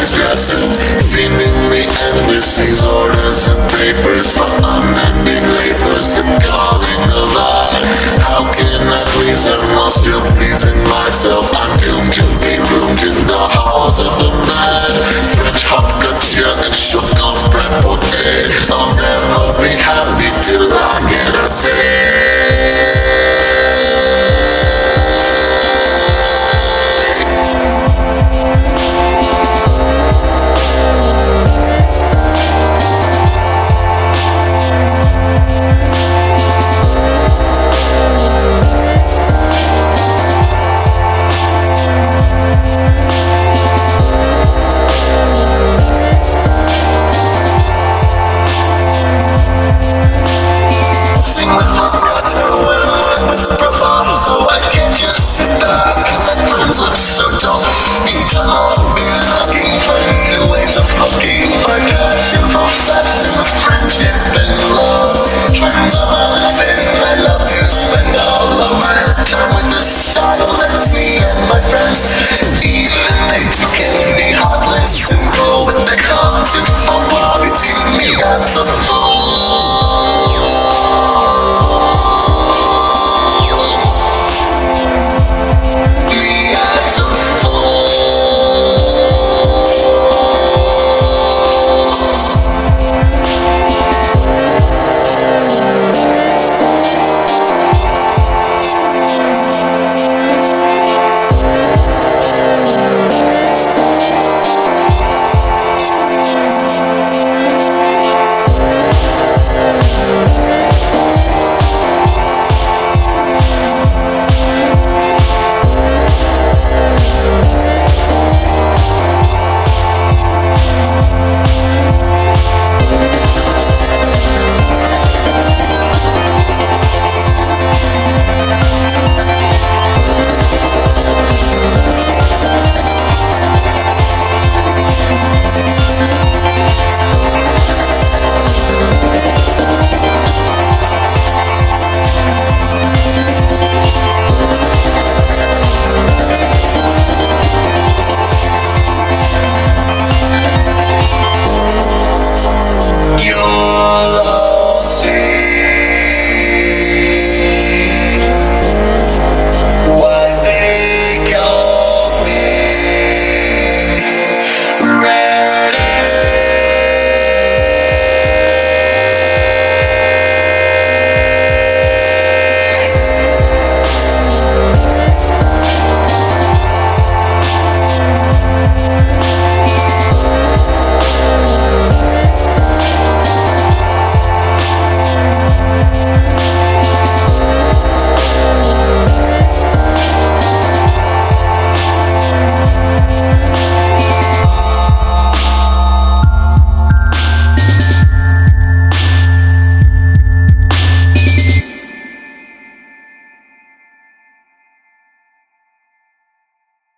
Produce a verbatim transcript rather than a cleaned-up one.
nice dresses, seemingly endless, these orders and papers, my unending labors, the calling of I. How can I please them while still pleasing myself? I'm doomed to be roomed in the halls of the mad. French hot couture and Chopin's prêt-à-porter. I'll never be happy till I get a say. So dumb, eternal, be looking for new ways of looking, for passion, for fashion, for friendship and love. Trends of my living, I love to spend all of my time with the silence, me and my friends. Even they too can be heartless and go with the content for poverty, me as a fool.